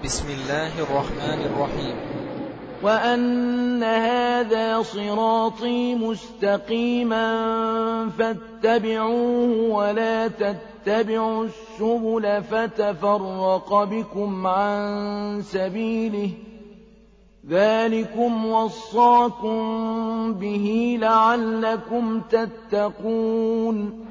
بسم الله الرحمن الرحيم. وأن هذا صراطي مستقيما فاتبعوه ولا تتبعوا السبل فتفرق بكم عن سبيله ذلكم وصاكم به لعلكم تتقون.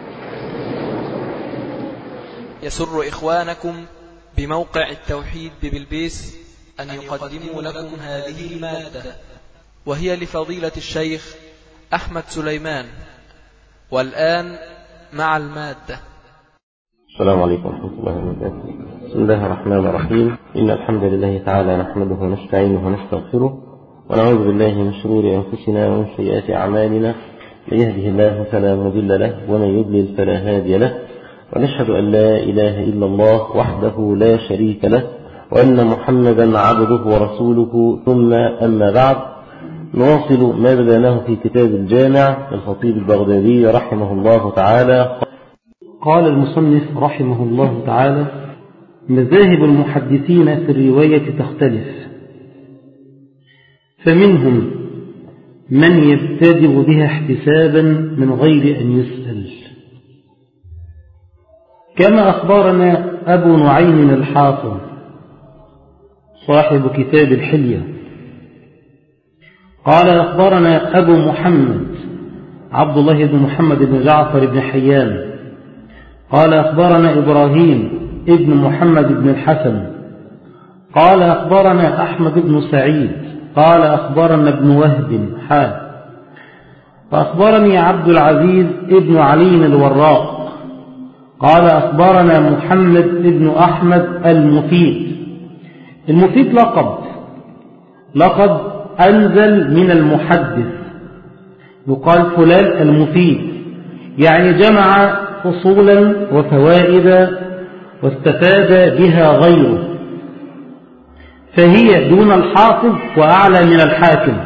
يسر إخوانكم بموقع التوحيد ببلبيس أن يقدموا لكم هذه المادة، وهي لفضيلة الشيخ أحمد سليمان. والآن مع المادة. السلام عليكم ورحمة الله وبركاته. بسم الله الرحمن الرحيم. إن الحمد لله تعالى نحمده ونستعينه ونستغفره ونعوذ بالله من شرور أنفسنا ومن سيئات أعمالنا، من يهده الله فلا مضل له ومن يضلل فلا هادي له، ونشهد أن لا إله إلا الله وحده لا شريك له وأن محمدا عبده ورسوله. ثم أما بعد، نواصل ما بدأناه في كتاب الجامع للخطيب البغدادي رحمه الله تعالى. قال المصنف رحمه الله تعالى: مذاهب المحدثين في الرواية تختلف، فمنهم من يبتدئ بها احتسابا من غير أن يسأل، كما أخبرنا أبو نعيم الحافظ صاحب كتاب الحلية قال أخبرنا أبو محمد عبد الله بن محمد بن جعفر بن حيان قال أخبرنا إبراهيم ابن محمد بن الحسن قال أخبرنا أحمد بن سعيد قال أخبرنا ابن وهب فأخبرني عبد العزيز ابن علي الوراق قال أخبرنا محمد ابن أحمد المفيد لقب أنزل من المحدث، يقال فلان المفيد، يعني جمع أصولا وفوائد واستفاد بها غيره، فهي دون الحافظ وأعلى من الحاكم.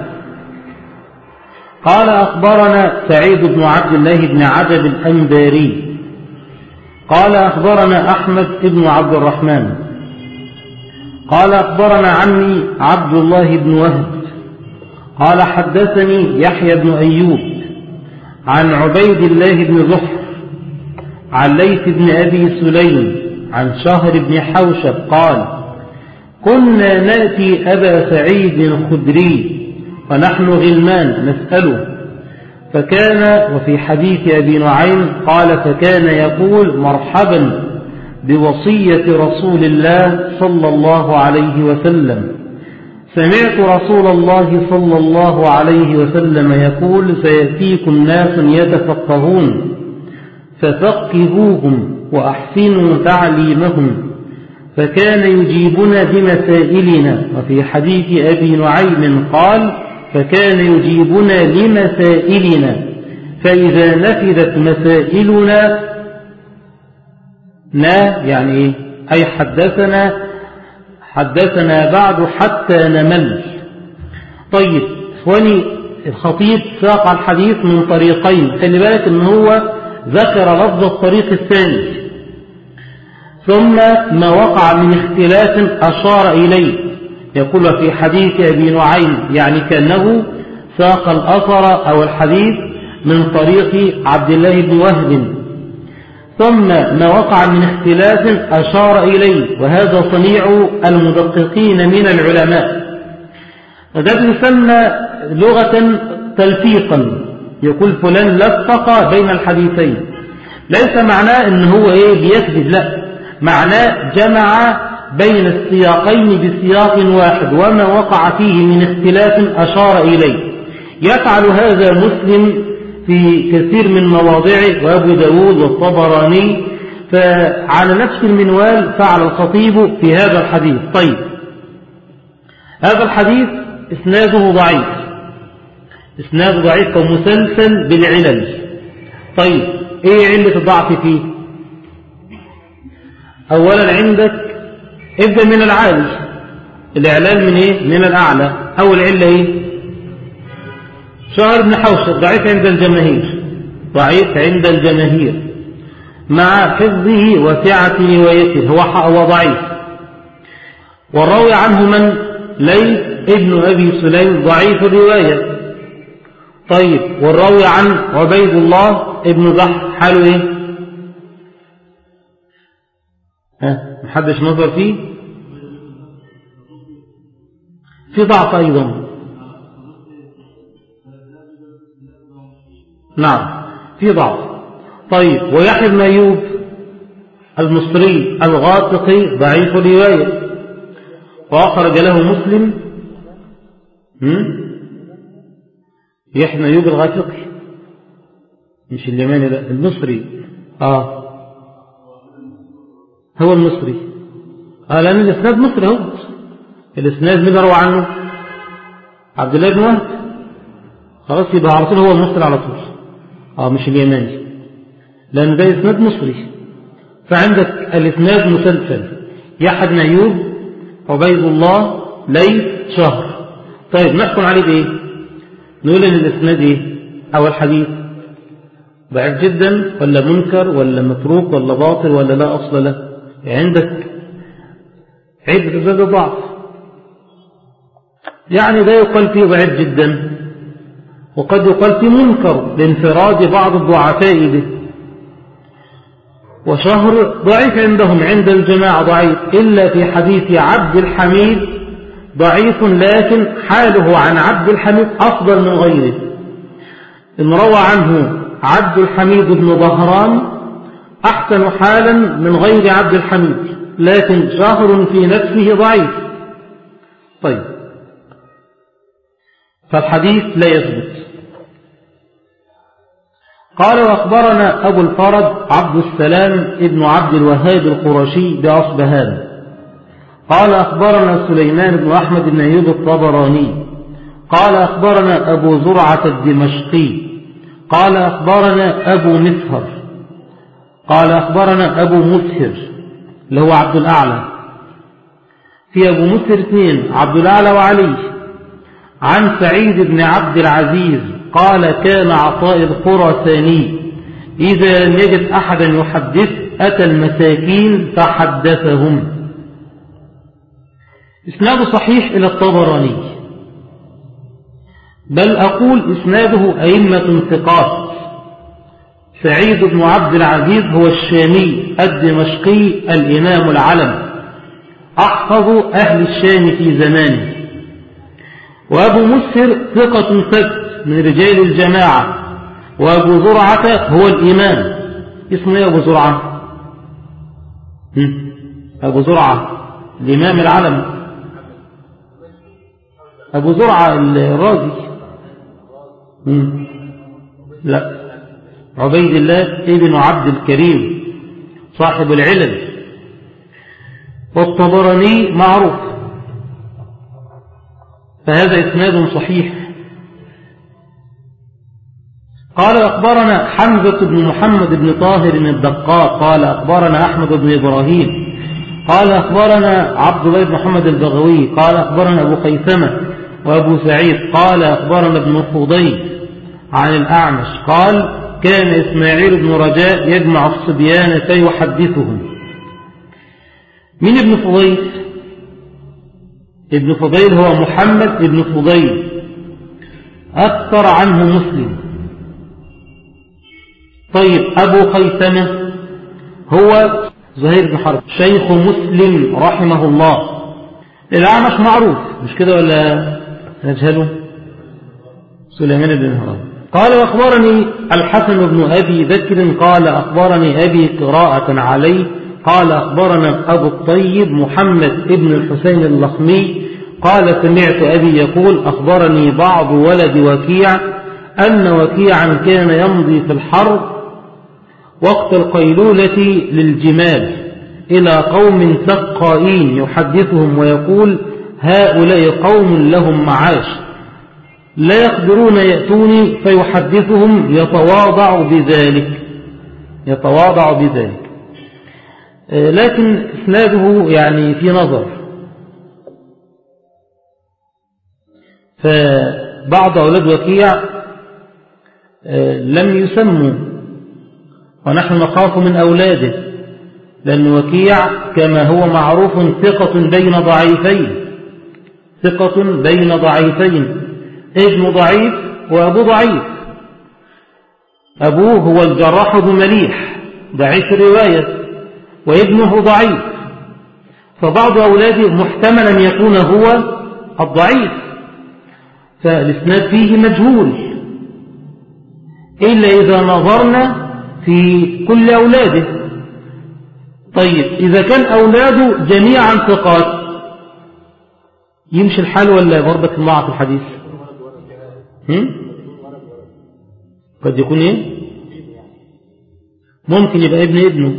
قال أخبرنا سعيد بن عبد الله بن عجب الأنباري قال أخبرنا أحمد بن عبد الرحمن قال أخبرنا عمي عبد الله بن وهب قال حدثني يحيى بن أيوب عن عبيد الله بن زحر عن ليث بن أبي سليم عن شهر بن حوشب قال: كنا نأتي أبا سعيد الخدري ونحن غلمان نسأله، فكان، وفي حديث أبي نعيم قال: فكان يقول: مرحبا بوصية رسول الله صلى الله عليه وسلم. سمعت رسول الله صلى الله عليه وسلم يقول: سيأتيكم ناس يتفقهون ففقهوهم وأحسنوا تعليمهم. فكان يجيبنا بمسائلنا. وفي حديث أبي نعيم قال: فكان يجيبنا لمسائلنا، فإذا نفذت مسائلنا يعني أي حدثنا بعد حتى نمل. طيب إخواني، الخطيب ساق الحديث من طريقين، خلي بالك إن هو ذكر لفظ الطريق الثاني، ثم ما وقع من اختلاف أشار إليه، يقول في حديث أبي نعيم، يعني كأنه ساق الأثر أو الحديث من طريق عبد الله بن وهب، ثم ما وقع من اختلاف أشار إليه، وهذا صنيع المدققين من العلماء، وده يسمى لغة تلفيقا، يقول فلان لفق بين الحديثين، ليس معناه ان هو بيكذب، لا، معناه جمع بين السياقين بسياق واحد، وما وقع فيه من اختلاف أشار إليه. يفعل هذا مسلم في كثير من مواضعه، وأبو داود والطبراني، فعلى نفس المنوال فعل الخطيب في هذا الحديث. طيب، هذا الحديث إسناده ضعيف ومسلسل بالعلل. طيب، ايه علة الضعف فيه؟ اولا عندك ابدأ من العالي، الاعلال من من الاعلى. اول علة شهر بن حوشب ضعيف عند الجماهير مع حفظه وسعة روايته، هو ضعيف. والراوي عنه من؟ ليث ابن أبي سليم ضعيف الرواية. طيب والراوي عن عبيد الله ابن بحر حاله ايه؟ محدش نظر فيه؟ في ضعف أيضا. نعم في ضعف. طيب ويحيى بن أيوب المصري الغاطقي ضعيف الرواية وأخرج له مسلم. يحيى بن أيوب الغاطقي مش اليماني، لا المصري. هو المصري. لأن الإسناد مصري. هو الإسناد من روى عنه عبد الله بن وهب، خلاص يبقى على طول هو المصري على طول. مش اليماني، لأن ده إسناد مصري. فعندك الإسناد مسلسل، يحيى بن أيوب، عبيد الله، ليث، شهر. طيب نحكم عليه بإيه؟ نقول إن الإسناد إيه؟ أو الحديث ضعيف جدا ولا منكر ولا متروك ولا باطل ولا لا أصل له؟ عندك عدة أسباب ضعف. يعني ده يقال فيه ضعيف جدا، وقد يقال فيه منكر لانفراد بعض الضعفاء به. وشهر ضعيف عندهم، عند الجماعة ضعيف، إلا في حديث عبد الحميد ضعيف، لكن حاله عن عبد الحميد أفضل من غيره. إن روى عنه عبد الحميد بن ظهران أحسن حالا من غير عبد الحميد، لكن شهر في نفسه ضعيف. طيب فالحديث لا يثبت. قال وأخبرنا أبو الفرج عبد السلام ابن عبد الوهاب القرشي بأصبهان قال أخبرنا سليمان بن أحمد بن أيوب الطبراني قال أخبرنا أبو زرعة الدمشقي قال أخبرنا أبو مسهر قال أخبرنا أبو مسهر اللي هو عبد الأعلى. في أبو مسهر اثنين، عبد الأعلى وعلي. عن سعيد بن عبد العزيز قال كان عطاء الخراساني إذا لم يجد أحدا يحدث أتى المساكين فحدثهم. إسناده صحيح إلى الطبراني، بل أقول إسناده أئمة ثقات. سعيد بن عبد العزيز هو الشامي الدمشقي الإمام العلم، أحفظ أهل الشام في زمانه. وأبو مسهر ثقة ثبت من رجال الجماعة. وأبو زرعة هو الإمام. اسمه ايه أبو زرعة؟ أبو زرعة الإمام العلم، أبو زرعة الرازي. لا، عبيد الله ابن عبد الكريم صاحب العلل. والطبراني معروف، فهذا إسناد صحيح. قال أخبرنا حمزة بن محمد بن طاهر الدقاق قال أخبرنا أحمد بن إبراهيم قال أخبرنا عبد الله بن محمد البغوي قال أخبرنا أبو خيثمة وأبو سعيد قال أخبرنا ابن فضيل عن الأعمش قال كان إسماعيل بن رجاء يجمع الصبيان فيحدثهم. من ابن فضيل؟ ابن فضيل هو محمد ابن فضيل، أكثر عنه مسلم. طيب أبو خيثمة هو زهير بن حرب شيخ مسلم رحمه الله. الأعمش معروف مش كده ولا نجهله؟ سليمان بن هران. قال وأخبرني الحسن بن أبي بكر قال أخبرني أبي قراءة عليه قال أخبرنا أبو الطيب محمد بن الحسين اللخمي قال سمعت أبي يقول أخبرني بعض ولد وكيع أن وكيعا كان يمضي في الحرب وقت القيلولة للجمال إلى قوم سقائين يحدثهم ويقول هؤلاء قوم لهم معاش لا يقدرون يأتوني فيحدثهم يتواضع بذلك. لكن إسناده يعني في نظر. فبعض أولاد وكيع لم يسموا ونحن نخاف من أولاده لأن وكيع كما هو معروف ثقة بين ضعيفين، ثقة بين ضعيفين، ابن ضعيف وأبو ضعيف. أبوه هو الجراح بن مليح ضعيف الرواية، وابنه ضعيف، فبعض أولاده محتمل أن يكون هو الضعيف، فالإسناد فيه مجهول إلا إذا نظرنا في كل أولاده. طيب إذا كان أولاده جميعا ثقات يمشي الحال ولا ضربة المعة في الحديث؟ قد يكون إيه؟ ممكن يبقى ابنه.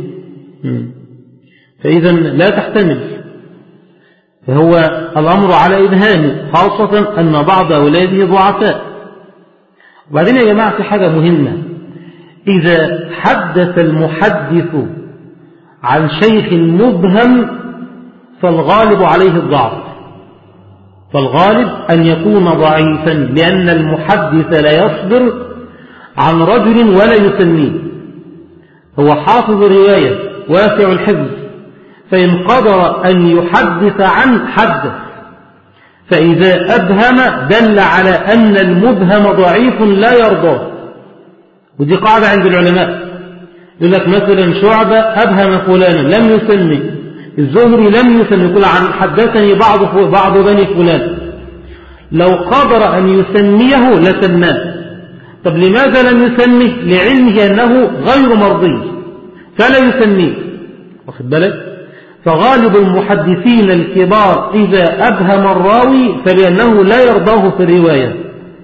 فإذا لا تحتمل، فهو الأمر على إبهامه، خاصة أن بعض أولاده ضعفاء. وبعدين يا جماعة في حاجة مهمة، إذا حدث المحدث عن شيخ مبهم فالغالب عليه الضعف، فالغالب أن يكون ضعيفا، لأن المحدث لا يصبر عن رجل ولا يسميه، هو حافظ الرواية واسع الحفظ، فإن قدر أن يحدث عن حدث، فإذا أبهم دل على أن المبهم ضعيف لا يرضاه. ودي قاعدة عند العلماء، يقول لك مثلا شعبة أبهم فلانا لم يسمي، الزهري لم يسمي، يقول عن حدثني بعض بني فلان، لو قدر أن يسميه لسماه. طب لماذا لم يسميه؟ لعلمه أنه غير مرضي فلا يسميه، واخد بالك؟ فغالب المحدثين الكبار إذا أبهم الراوي فلأنه لا يرضاه في الرواية.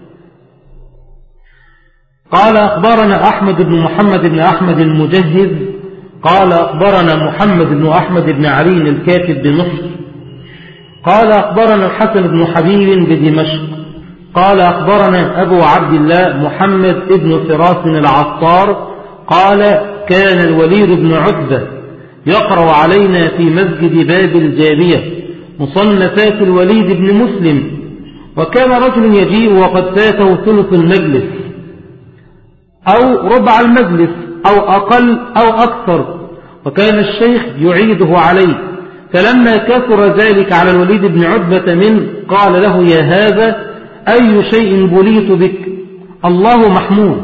قال أخبرنا أحمد بن محمد بن أحمد المجهز قال أخبرنا محمد بن أحمد بن علي الكاتب بمصر قال أخبرنا الحسن بن حبيب بدمشق قال أخبرنا أبو عبد الله محمد بن فراس العطار قال كان الوليد بن عتبة يقرأ علينا في مسجد باب الجابية مصنفات الوليد بن مسلم، وكان رجل يجيء وقد فاته ثلث المجلس أو ربع المجلس أو أقل أو أكثر، وكان الشيخ يعيده عليه، فلما كثر ذلك على الوليد بن عتبة منه قال له يا هذا أي شيء بليت بك، الله محمود.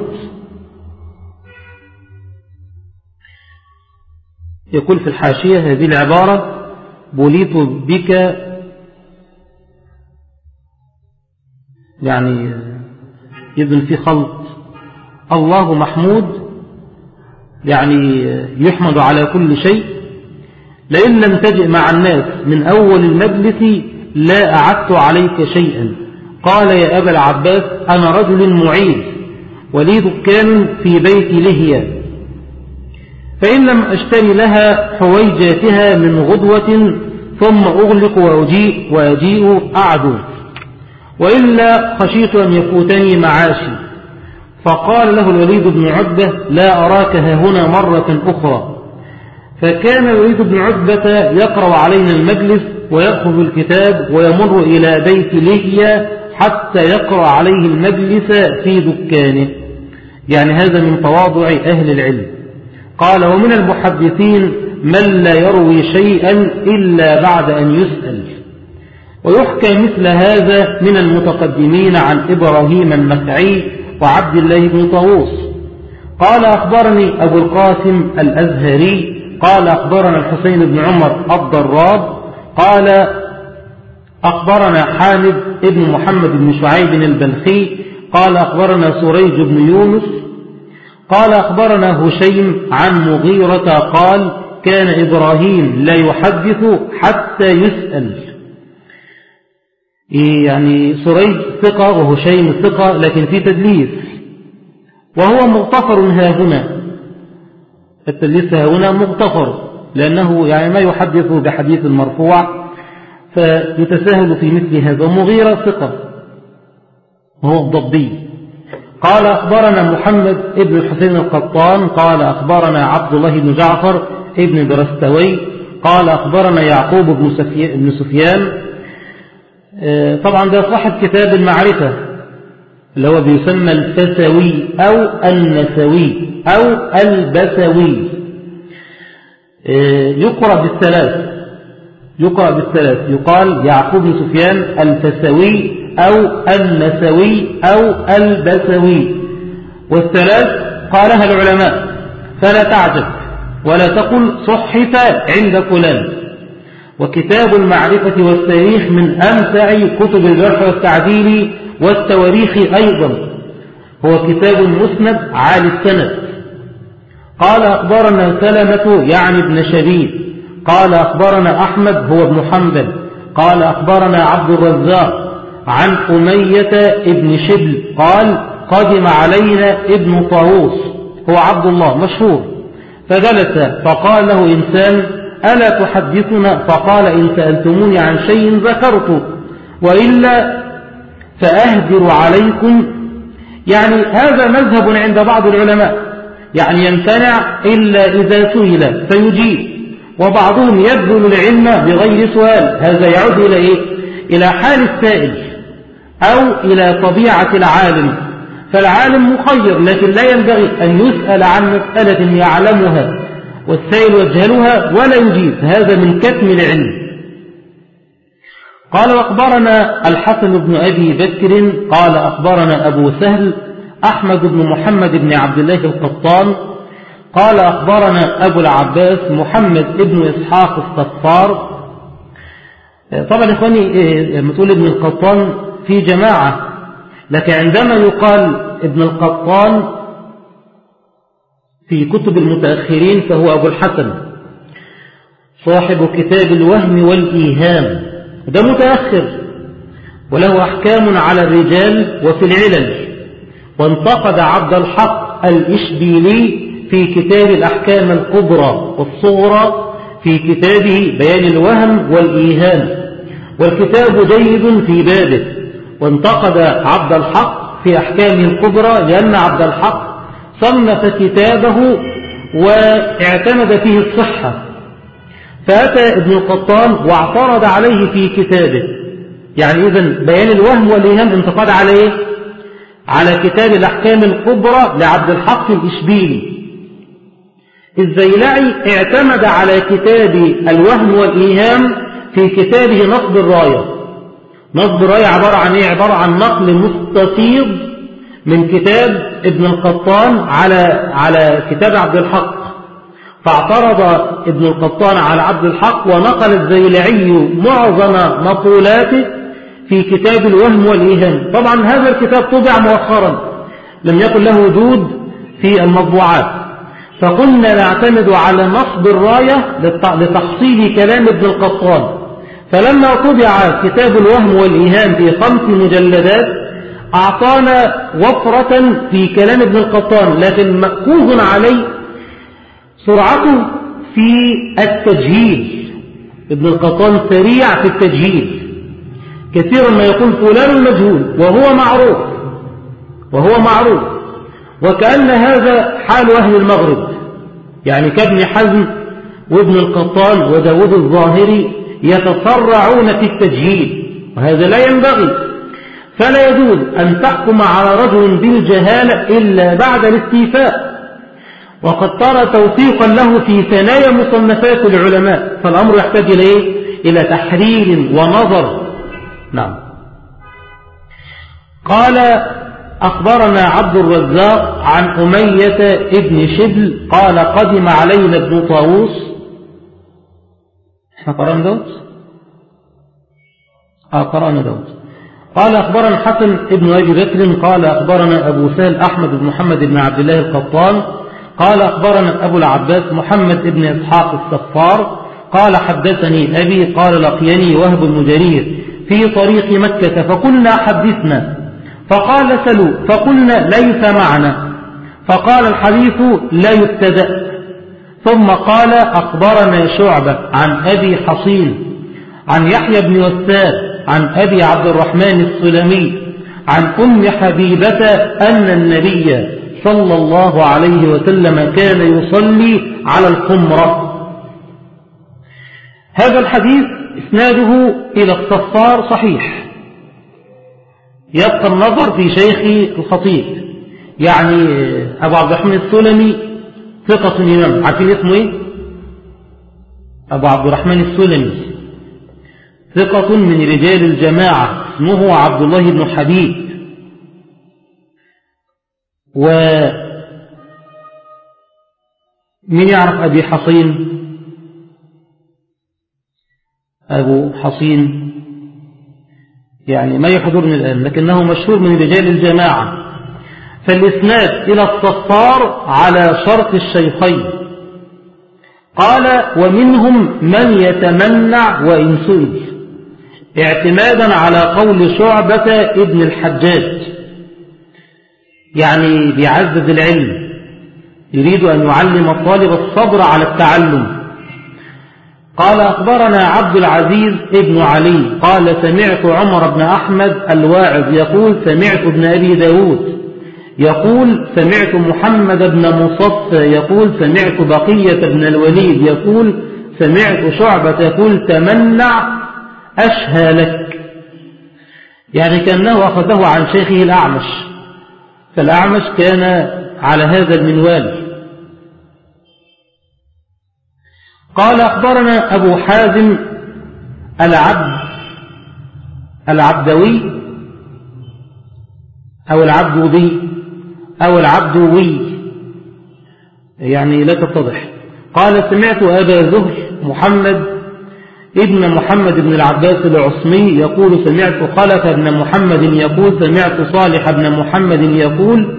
يقول في الحاشية هذه العبارة بليت بك يعني يبدو في خلط، الله محمود يعني يحمد على كل شيء، لئن لم تجئ مع الناس من أول المجلس لا أعدت عليك شيئا. قال يا أبا العباس أنا رجل معيد ولي دكان في بيت لهية، فإن لم أشتري لها حويجاتها من غدوة ثم أغلق وأجيء أعدو، وإلا خشيت أن يفوتني معاشي. فقال له الوليد بن عتبة لا أراك هنا مرة أخرى. فكان الوليد بن عتبة يقرأ علينا المجلس ويأخذ الكتاب ويمر إلى بيت لهية حتى يقرأ عليه المجلس في دكانه، يعني هذا من تواضع أهل العلم. قال ومن المحدثين من لا يروي شيئا إلا بعد أن يسأل. ويحكى مثل هذا من المتقدمين عن إبراهيم النخعي وعبد الله بن طاووس. قال أخبرني أبو القاسم الأزهري قال أخبرنا الحسين بن عمر الضراب قال أخبرنا حامد بن محمد بن شعيب البلخي قال أخبرنا سريج بن يونس قال أخبرنا هشيم عن مغيرة قال كان إبراهيم لا يحدث حتى يسأل. يعني سريج ثقة وهشيم ثقة لكن في تدليس، وهو مغتفر ها هنا، التدليس ها هنا مغتفر لأنه يعني ما يحدث بحديث مرفوع فيتساهل في مثل هذا. مغيرة ثقة وهو الضبي. قال أخبرنا محمد ابن الحسين القطان قال أخبرنا عبد الله بن جعفر ابن برستوي قال أخبرنا يعقوب بن سفيان. طبعا ده صاحب كتاب المعرفة اللي هو بيسمى الفسوي أو النسوي أو البسوي. يقرأ بالثلاث يقال يعقوب بن سفيان الفسوي أو النسوي أو البسوي، والثلاث قالها العلماء، فلا تعجب ولا تقل صحف عند فلان. وكتاب المعرفة والتاريخ من أمتع كتب الجرح والتعديل والتواريخ أيضا، هو كتاب مسند عالي السند. قال أخبرنا سلمة يعني ابن شبيب قال أخبرنا أحمد هو ابن حنبل قال أخبرنا عبد الرزاق عن أمية ابن شبل قال قدم علينا ابن طاووس هو عبد الله مشهور، فجلس فقال له إنسان ألا تحدثنا؟ فقال إن سألتموني عن شيء ذكرته وإلا فأهدر عليكم. يعني هذا مذهب عند بعض العلماء، يعني يمتنع إلا إذا سئل فيجيب، وبعضهم يبذل العلم بغير سؤال. هذا يعود إلى إيه؟ إلى حال السائل أو إلى طبيعة العالم، فالعالم مخير، لكن لا ينبغي أن يسأل عن مسألة يعلمها والسائل يجهلها ولا يجيب، هذا من كتم العلم. قال وأخبرنا الحسن بن أبي بكر قال أخبرنا أبو سهل أحمد بن محمد بن عبد الله القطان قال أخبرنا أبو العباس محمد بن إسحاق الصفار. طبعا إخواني لما تقول ابن القطان في جماعة، لكن عندما يقال ابن القطان في كتب المتأخرين فهو أبو الحسن صاحب كتاب الوهم والإيهام، ده متأخر وله أحكام على الرجال وفي العلل. وانتقد عبد الحق الإشبيلي في كتاب الأحكام الكبرى والصغرى في كتابه بيان الوهم والإيهام، والكتاب جيد في بابه. وانتقد عبد الحق في أحكامه الكبرى لأن عبد الحق صنف كتابه واعتمد فيه الصحة، فأتى ابن القطان واعترض عليه في كتابه. يعني إذن بيان الوهم والإيهام انتقد عليه على كتاب الأحكام الكبرى لعبد الحق الإشبيلي. الزيلعي اعتمد على كتاب الوهم والإيهام في كتابه نصب الراية. نصب الراية عبارة عن إيه؟ عبارة عن نقل مستفيض من كتاب ابن القطان على كتاب عبد الحق، فاعترض ابن القطان على عبد الحق ونقل الزيلعي معظم مقولاته في كتاب الوهم والإيهام. طبعا هذا الكتاب طبع مؤخرا، لم يكن له وجود في المطبوعات، فقلنا نعتمد على نصب الراية لتحصيل كلام ابن القطان. فلما طبع كتاب الوهم والإيهام في 5 مجلدات أعطانا وفرة في كلام ابن القطان، لكن مأخوذ عليه سرعته في التجهيل. ابن القطان سريع في التجهيل، كثيرا ما يقول فلان مجهول وهو معروف وكأن هذا حال أهل المغرب، يعني كابن حزم وابن القطان وداود الظاهري يتسرعون في التجهيل، وهذا لا ينبغي. فلا يجوز أن تحكم على رجل بالجهالة إلا بعد الاستيفاء، وقد ترى توثيقا له في ثنايا مصنفات العلماء، فالأمر يحتاج إلى تحرير ونظر. نعم. قال أخبرنا عبد الرزاق عن أمية ابن شبل قال قدم علينا ابن طاووس. احنا قرأنا دوت؟ قرأنا دوت. قال أخبرنا حسن ابن أبي بكر قال أخبرنا أبو سهل أحمد بن محمد بن عبد الله القطان قال أخبرنا أبو العباس محمد بن إسحاق الصفار قال حدثني أبي قال لقيني وهب بن جرير في طريق مكة فقلنا حدثنا، فقال سلوا، فقلنا ليس معنا، فقال الحديث لا يبتدأ. ثم قال أخبرنا شعبة عن أبي حصين عن يحيى بن وساد عن أبي عبد الرحمن السلمي عن أم حبيبة أن النبي صلى الله عليه وسلم كان يصلي على القمرة. هذا الحديث إسناده إلى الصفار صحيح، يبقى النظر في شيخ الخطيب، يعني أبو عبد الرحمن السلمي ثقة الإمام. عارفين اسمه إيه؟ أبو عبد الرحمن السلمي ثقة من رجال الجماعة، اسمه عبد الله بن حبيب. ومن يعرف أبي حصين؟ أبو حصين يعني ما يحضرني الآن، لكنه مشهور من رجال الجماعة. فالإسناد إلى الصفار على شرط الشيخين. قال ومنهم من يتمنع وإن سئل، اعتمادا على قول شعبة ابن الحجاج، يعني بيعزز العلم، يريد أن يعلم الطالب الصبر على التعلم. قال أخبرنا عبد العزيز ابن علي قال سمعت عمر بن أحمد الواعظ يقول سمعت ابن أبي داود يقول سمعت محمد بن مصفى يقول سمعت بقية بن الوليد يقول سمعت شعبة يقول تمنع أشهى لك، يعني كأنه أخذه عن شيخه الأعمش، فالأعمش كان على هذا المنوال. قال أخبرنا أبو حازم العبدوي أو العبدوي أو العبدوي، يعني لا تتضح. قال سمعت أبا زهر ابن محمد بن العباس العصمي يقول سمعت خلف بن محمد يقول سمعت صالح بن محمد يقول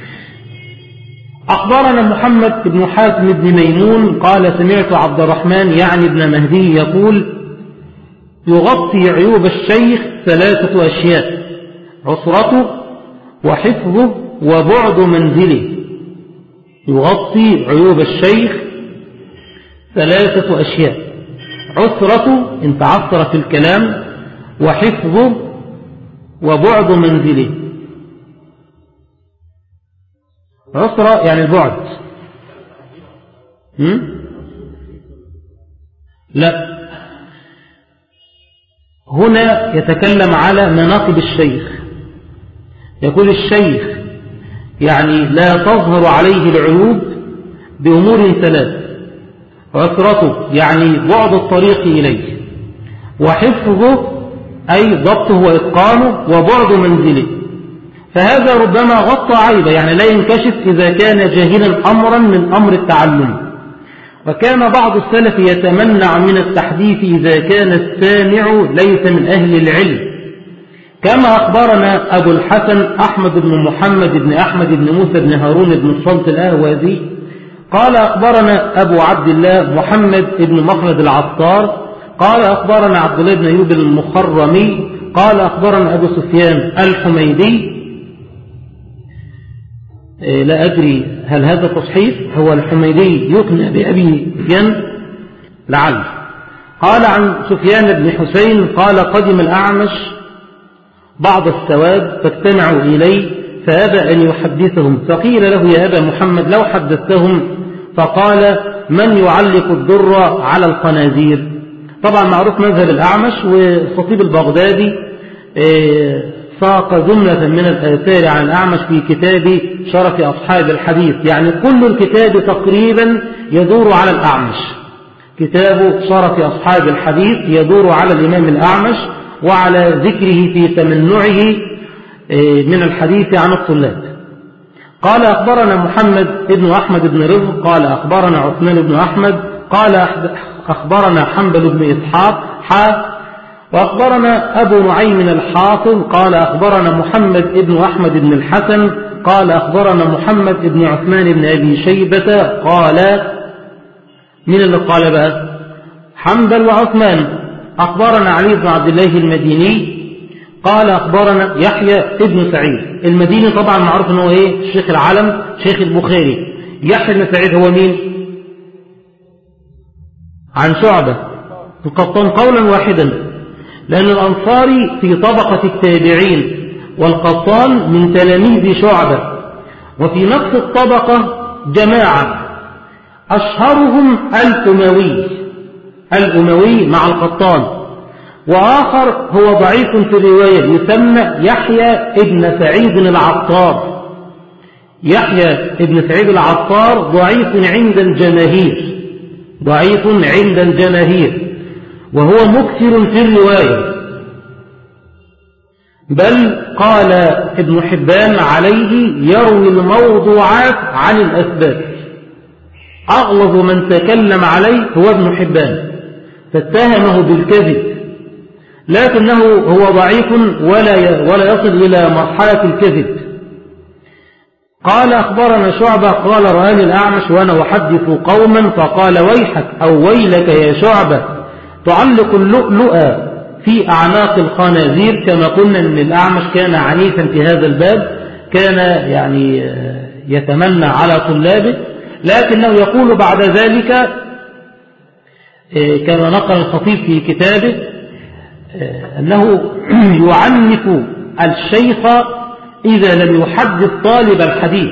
أخبرنا محمد بن حاتم بن ميمون قال سمعت عبد الرحمن يعني ابن مهدي يقول يغطي عيوب الشيخ 3 أشياء: عسرته وحفظه وبعد منزله. يغطي عيوب الشيخ 3 أشياء: عسرته إن تعثر في الكلام، وحفظه وبعد منزله. عسرة يعني البعد. لا، هنا يتكلم على مناقب الشيخ. يقول الشيخ يعني لا تظهر عليه العيوب بأمور 3: عسرته يعني بعد الطريق إليه، وحفظه أي ضبطه وإتقانه، وبعد منزله. فهذا ربما غطى عيبه، يعني لا ينكشف إذا كان جاهلا أمرا من أمر التعلم. وكان بعض السلف يتمنع من التحديث إذا كان السامع ليس من أهل العلم، كما أخبرنا أبو الحسن أحمد بن محمد بن أحمد بن موسى بن هارون بن الصلت الأهوازي قال أخبرنا أبو عبد الله محمد بن مخلد العطار قال أخبرنا عبد الله بن أيوب المخرمي قال أخبرنا أبو سفيان الحميدي. لا أدري هل هذا تصحيف، هو الحميدي يقنع بأبي سفيان لعل. قال عن سفيان بن حسين قال قدم الأعمش بعض السواد فاجتمعوا إليه فأبى أن يحدثهم، فقيل له يا أبا محمد لو حدثتهم، فقال من يعلق الضر على الخنازير. طبعا معروف مذهب الأعمش، والخطيب البغدادي ساق جملة من الآثار عن الأعمش في كتاب شرف أصحاب الحديث، يعني كل الكتاب تقريبا يدور على الأعمش. كتاب شرف أصحاب الحديث يدور على الإمام الأعمش وعلى ذكره في تمنعه من الحديث عن الطلاب. قال أخبرنا محمد بن أحمد بن رزق قال أخبرنا عثمان بن أحمد قال أخبرنا حنبل بن إسحاق وأخبرنا أبو نعيم الحافظ قال أخبرنا محمد بن أحمد بن الحسن قال أخبرنا محمد بن عثمان بن أبي شيبة قال من اللي قال بقى؟ حنبل وعثمان. أخبرنا علي بن عبد الله المديني قال أخبرنا يحيى بن سعيد المديني، طبعا معروف أنه إيه؟ شيخ العالم شيخ البخاري. يحيى بن سعيد هو مين؟ عن شعبة القطان قولا واحدا، لأن الأنصاري في طبقة التابعين والقطان من تلاميذ شعبة، وفي نفس الطبقة جماعة أشهرهم الأموي مع القطان، وآخر هو ضعيف في الرواية يسمى يحيى ابن سعيد العطار. يحيى ابن سعيد العطار ضعيف عند الجماهير، ضعيف عند الجماهير، وهو مكثر في الرواية، بل قال ابن حبان عليه يروي الموضوعات عن الأثبات. أغلظ من تكلم عليه هو ابن حبان، فاتهمه بالكذب، لكنه هو ضعيف ولا يصل إلى مرحلة الكذب. قال أخبرنا شعبة قال رآني الأعمش وأنا أحدث قوما فقال ويحك أو ويلك يا شعبة تعلق اللؤلؤ في أعناق الخنازير. كما قلنا أن الأعمش كان عنيفا في هذا الباب، كان يعني يتمنى على طلابه، لكنه يقول بعد ذلك كما نقل الخطيب في كتابه أنه يعنف الشيخ إذا لم يحدث طالب الحديث.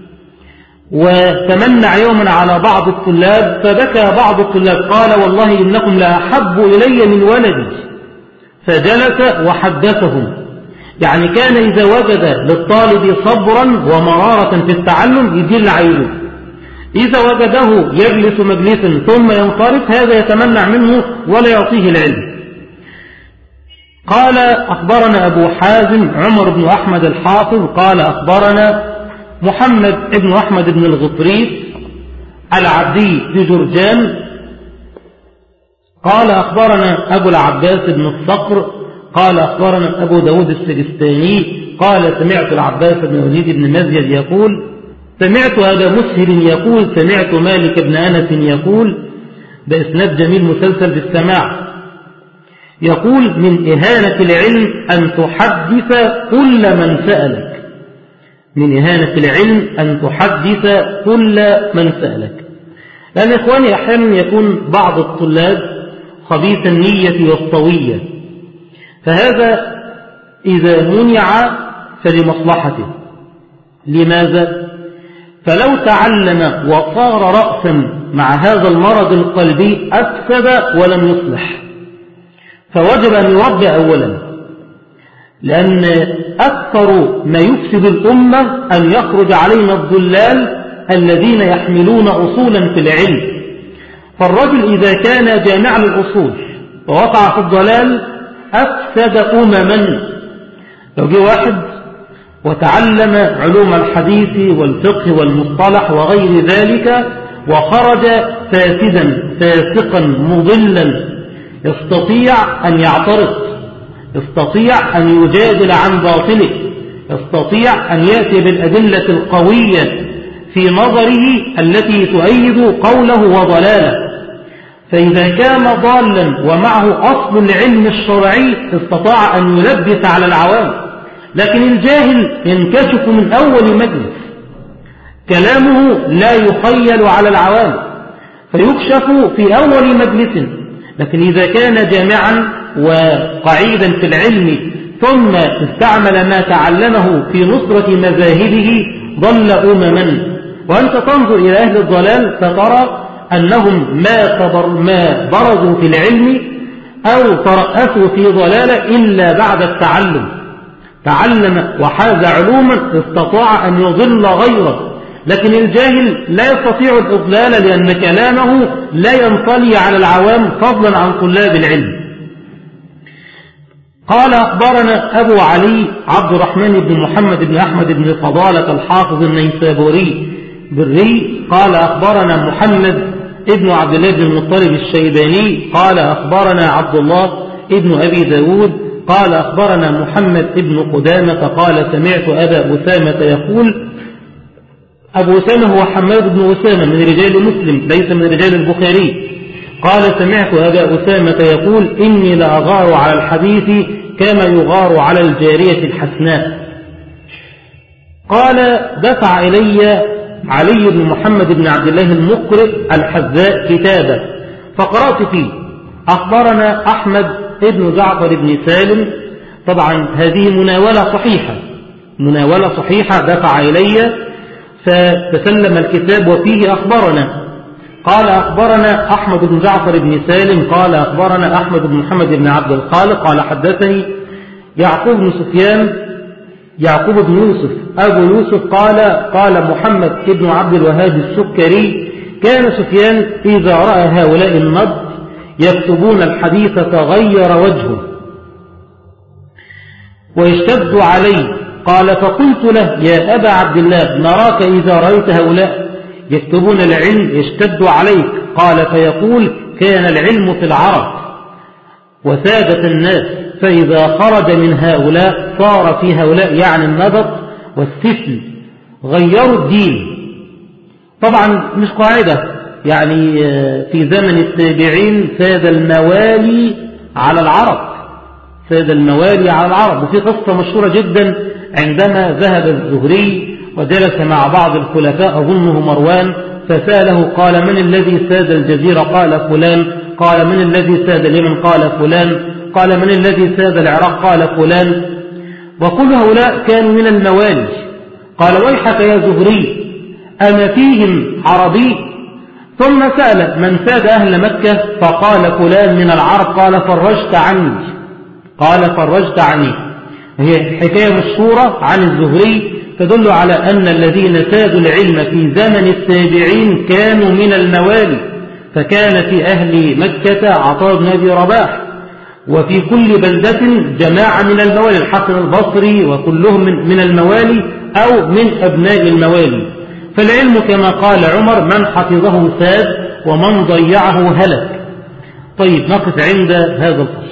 وتمنع يوما على بعض الطلاب فبكى بعض الطلاب قال والله إنكم لأحب إلي من ولدي، فجلس وحدثهم. يعني كان إذا وجد للطالب صبرا ومرارة في التعلم يدل عينه، إذا وجده يجلس مجلسا ثم ينصرف هذا يتمنع منه ولا يعطيه العلم. قال أخبرنا أبو حازم عمر بن أحمد الحافظ قال أخبرنا محمد بن أحمد بن الغطريس العبدي بجرجان قال أخبرنا أبو العباس بن الصقر قال أخبرنا أبو داود السجستاني قال سمعت العباس بن وليد بن مزيد يقول سمعت أبا مسهر يقول سمعت مالك بن أنس يقول بإسناد جميل مسلسل بالسماع يقول من إهانة العلم أن تحدث كل من سألك، من إهانة العلم أن تحدث كل من سألك. لأن إخواني أحيانا يكون بعض الطلاب خبيث النية والطوية، فهذا إذا منع فلمصلحته. لماذا؟ فلو تعلم وصار رأسا مع هذا المرض القلبي أفسد ولم يصلح، فوجب أن يربى أولا، لأن أكثر ما يفسد الأمة أن يخرج علينا الضلال الذين يحملون أصولا في العلم. فالرجل إذا كان جامع للأصول ووقع في الضلال أفسد أمما. لو جه واحد وتعلم علوم الحديث والفقه والمصطلح وغير ذلك وخرج فاسدا فاسقا مضلا يستطيع أن يعترض، يستطيع أن يجادل عن باطله، يستطيع أن يأتي بالأدلة القوية في نظره التي تؤيد قوله وضلاله. فإذا كان ضالا ومعه أصل العلم الشرعي استطاع أن يلبس على العوام. لكن الجاهل ينكشف من أول مجلس، كلامه لا يخيل على العوام فيكشف في أول مجلس. لكن إذا كان جامعا وقعيدا في العلم ثم استعمل ما تعلمه في نصرة مذاهبه ضل أمما. وأنت تنظر إلى أهل الضلال فترى أنهم ما برزوا في العلم أو ترأسوا في ضلالة إلا بعد التعلم. تعلم وحاز علوما استطاع أن يضل غيره. لكن الجاهل لا يستطيع الإضلال لأن كلامه لا ينطلي على العوام فضلا عن طلاب العلم. قال أخبرنا أبو علي عبد الرحمن بن محمد بن أحمد بن فضالة الحافظ النيسابوري بالري قال أخبرنا محمد ابن عبد الله بن المطلب الشيباني قال أخبرنا عبد الله ابن أبي داود قال أخبرنا محمد ابن قدامة قال سمعت أبا أسامة يقول. أبو أسامة هو حماد بن أسامة من رجال مسلم ليس من رجال البخاري. قال سمعت أبا أسامة يقول إني لأغار على الحديث كما يغار على الجارية الحسناء. قال دفع إلي علي بن محمد بن عبد الله المقرئ الحذاء كتابا فقرأت فيه أخبرنا أحمد ابن جعفر بن سالم. طبعا هذه مناولة صحيحة دفع إلي فتسلم الكتاب وفيه أخبرنا. قال أخبرنا أحمد بن جعفر بن سالم قال أخبرنا أحمد بن محمد بن عبد الخالق قال حدثني يعقوب بن يوسف أبو يوسف قال محمد بن عبد الوهاب السكري كان سفيان إذا رأى هؤلاء النضر يكتبون الحديث تغير وجهه ويشتد عليه. قال فقلت له يا أبا عبد الله نراك إذا رأيت هؤلاء يكتبون العلم يشتد عليك. قال فيقول كان العلم في العرب وسادة الناس، فإذا خرج من هؤلاء صار في هؤلاء يعني النبط والسفل غيروا الدين. طبعا مش قاعدة، يعني في زمن التابعين ساد الموالي على العرب، ساد الموالي على العرب. وفي قصة مشهورة جدا عندما ذهب الزهري وجلس مع بعض الخلفاء أظنه مروان فسأله قال من الذي ساد الجزيرة؟ قال فلان. قال من الذي ساد اليمن؟ قال فلان. قال من الذي ساد العراق؟ قال فلان. وكل هؤلاء كانوا من الموالي. قال ويحك يا زهري أما فيهم عربي؟ ثم سأل من ساد أهل مكة؟ فقال فلان من العرب. قال فرجت عني. قال فرجت عني. هي حكاية مشهورة عن الزهري تدل على أن الذين سادوا العلم في زمن التابعين كانوا من الموالي، فكان في أهل مكة عطاء بن أبي رباح، وفي كل بلدة جماعة من الموالي، الحسن البصري وكلهم من الموالي أو من أبناء الموالي. فالعلم كما قال عمر من حفظه ساد ومن ضيعه هلك. طيب نقف عند هذا الفصل.